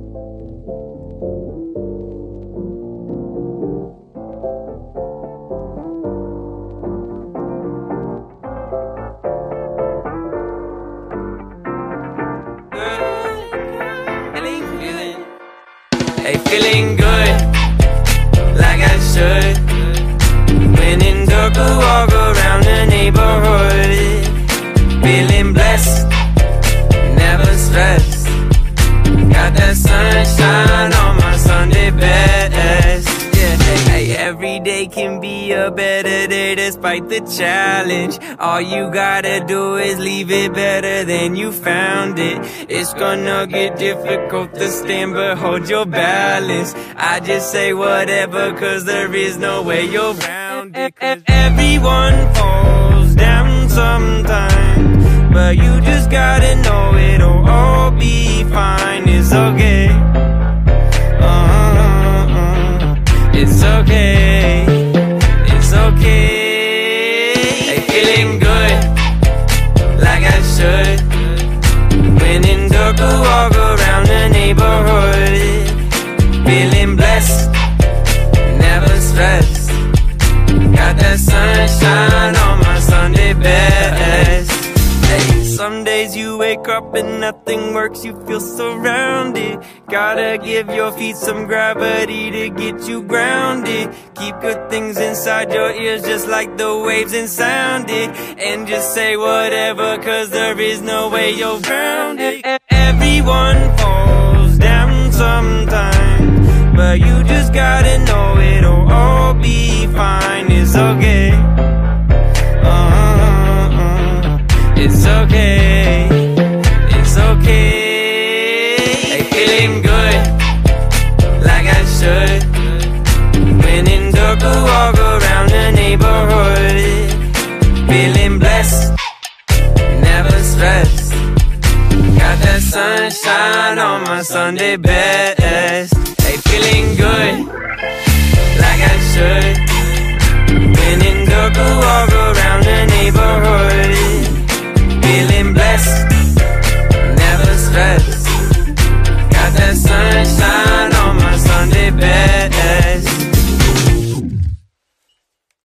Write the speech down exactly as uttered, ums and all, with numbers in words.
Hey, feeling good, like I should. When in dark, I walk around the neighborhood. Feeling blessed, never stressed. Got that sunshine on my Sunday best. Yeah, hey, every day can be a better day despite the challenge. All you gotta do is leave it better than you found it. It's gonna get difficult to stand, but hold your balance. I just say whatever, cause there is no way you're around it. Everyone falls down sometimes, but you just gotta know it'll all be fine. It's okay. Uh-uh-uh. It's okay. It's okay. Hey, feeling good, like I should. When in dark, I walk around the neighborhood. Feeling blessed, never stressed. Got that sunshine on my Sunday best. Hey, some days you wake up and nothing works, you feel surrounded. Gotta give your feet some gravity to get you grounded. Keep good things inside your ears just like the waves and sound it. And just say whatever, cause there is no way you're grounded. Everyone falls down sometimes, but you just gotta know it'll all be fine. It's okay. Uh-uh-uh. It's okay. It's okay. Hey, feeling good, like I should. When in dark, I walk around the neighborhood. Feeling blessed, never stressed. Got that sunshine on my Sunday best. Hey, feeling good,